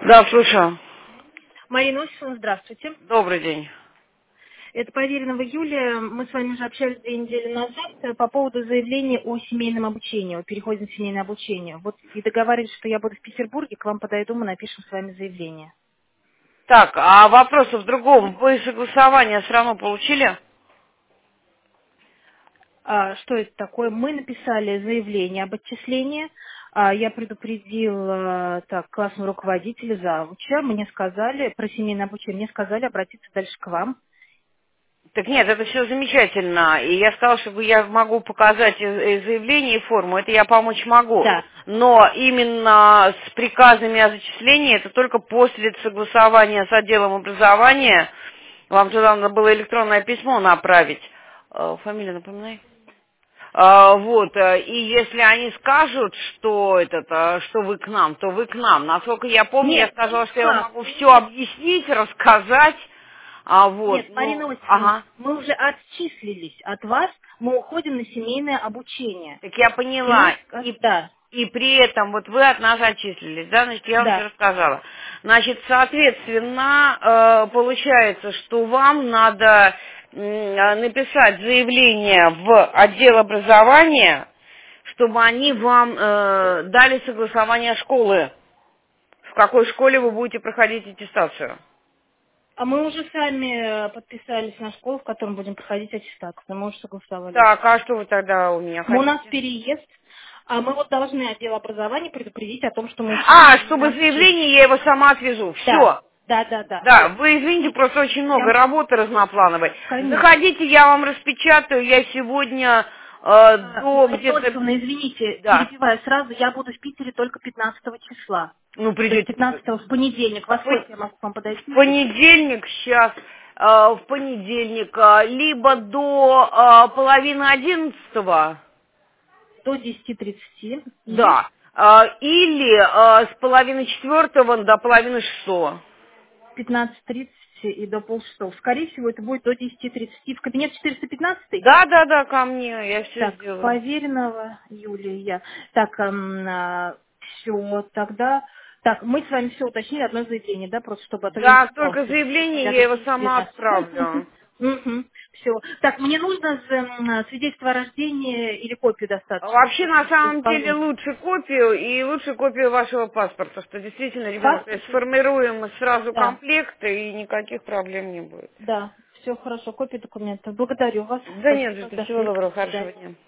Да, слушаю. Марина Осиповна, здравствуйте. Добрый день. Это Поверенного Юлия. Мы с вами уже общались 2 недели назад по поводу заявления о семейном обучении, о переходе на семейное обучение. Вот и договаривались, что я буду в Петербурге, к вам подойду, мы напишем с вами заявление. Так, а вопрос в другом. Вы согласование все равно получили? Что это такое? Мы написали заявление об отчислении. Я предупредил классного руководителя, завуча. Мне сказали, про семейное обучение, мне сказали обратиться дальше к вам. Так нет, это все замечательно. И я сказала, что я могу показать заявление и форму. Это я помочь могу. Да. Но именно с приказами о зачислении это только после согласования с отделом образования. Вам туда надо было электронное письмо направить. Фамилия напоминай. Вот, и если они скажут, что вы к нам, то вы к нам. Насколько я помню, я Нет, сказала, что я вам никак. могу все объяснить, рассказать. Вот, Нет, ну, Марина Осиповна, ага. мы уже отчислились от вас, мы уходим на семейное обучение. Так я поняла. Семей... Да, И при этом вот вы от нас отчислились, да, значит, я вам все да. рассказала. Значит, соответственно, получается, что вам надо написать заявление в отдел образования, чтобы они вам дали согласование школы, в какой школе вы будете проходить аттестацию. А мы уже сами подписались на школу, в котором будем проходить аттестацию. Мы уже согласовались. Так, а что вы тогда у меня У нас хотите? переезд, а мы вот должны отдел образования предупредить о том, что мы Чтобы нас честь. заявление я его сама отвезу. Да, Все. да, Да, вот. вы извините, просто очень много Я, работы разноплановой. конечно. Заходите, я вам распечатаю, я сегодня до Марина где-то... Осиповна, извините, Да, перебиваю сразу, я буду в Питере только 15 числа. ну То есть придете... 15 в понедельник. Во сколько я могу к вам В подойти? понедельник сейчас, в понедельник, либо до половины 11, До 10:30 или да, или с половины 4 до половины 6. 15:30 и до полшестого. Скорее всего, это будет до 10:30. В кабинет 415. Да, да, да, ко мне, я все Так, сделаю. Поверенного Юлия. Так, все, тогда... Так, мы с вами все уточнили, одно заявление, да, просто чтобы, а то я Да, испугалась, только что заявление я я тут его сама действительно. отправлю. Все. Так, мне нужно свидетельство о рождении или копию достаточно? Вообще, Что-то на что самом деле, положено. лучше копию и лучше копию вашего паспорта, что действительно ребенок, то есть Паспорт? сформируем сразу Да, комплект и никаких проблем не будет. да. Все хорошо, копия документов. Благодарю вас. Да нет, Спасибо. это До всего свидания. доброго, До хорошего свидания. дня.